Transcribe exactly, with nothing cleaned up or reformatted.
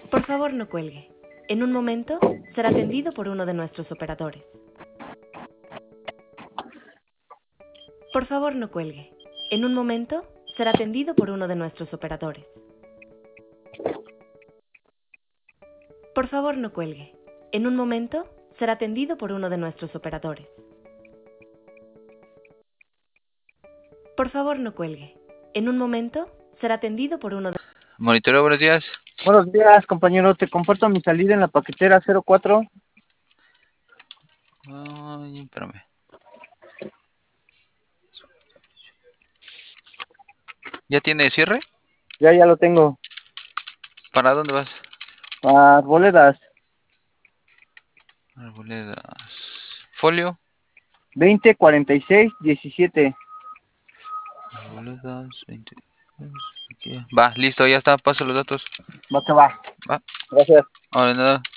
Por favor, no cuelgue. En un momento será atendido por uno de nuestros operadores. Por favor, no cuelgue. En un momento será atendido por uno de nuestros operadores. Por favor, no cuelgue. En un momento será atendido por uno de nuestros operadores. Por favor, no cuelgue. En un momento será atendido por uno de... Monitoreo, buenos días. Buenos días, compañero. Te comparto mi salida en la paquetera cero cuatro. Ay, espérame. ¿Ya tiene cierre? Ya, ya lo tengo. ¿Para dónde vas? Arboledas. Arboledas. ¿Folio? veinte cuarenta y seis diecisiete. Arboledas, veinte. Aquí. Va, listo, ya está. Paso los datos. Va que va. Va. Gracias. Ahora nada.